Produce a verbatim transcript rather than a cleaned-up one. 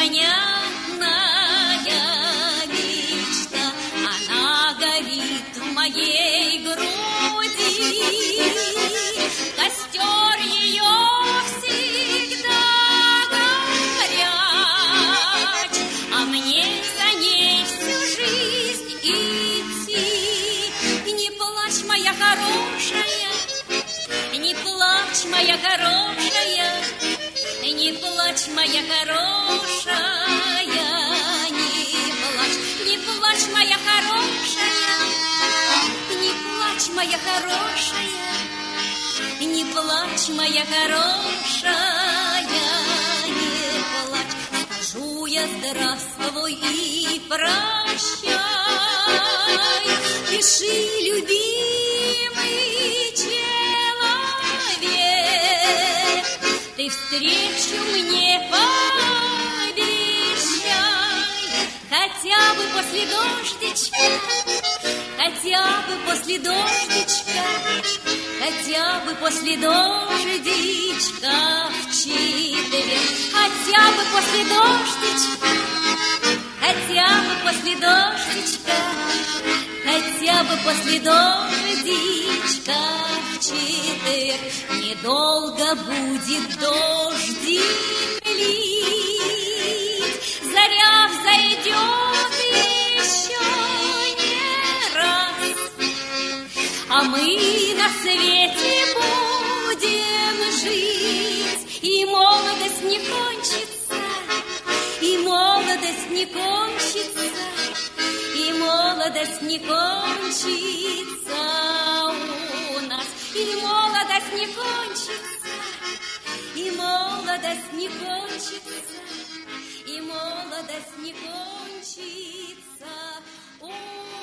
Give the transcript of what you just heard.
непонятная мечта, она горит в моей груди. Костер ее всегда горяч, а мне за ней всю жизнь идти. Не плачь, моя хорошая, не плачь, моя хорошая, не плачь, моя хорошая, не плачь, не плачь, моя хорошая, не плачь, моя хорошая, не плачь, моя хорошая, не плачь. Скажу я здравствуй и прощай, пиши, любимый человек, ты встречу мне пообещай, хотя бы после дождичка, хотя бы после дождичка, хотя бы после дождичка в четверг, хотя бы после дождичка, хотя бы после дождичка, хотя бы после дождичка в четверг. Недолго будет дождик лить, заря взойдет еще не раз, а мы на свете будем жить, и молодость не кончится, и молодость не кончится, и молодость не кончится у нас, и молодость не кончится, и молодость не кончится, и молодость не кончится у нас.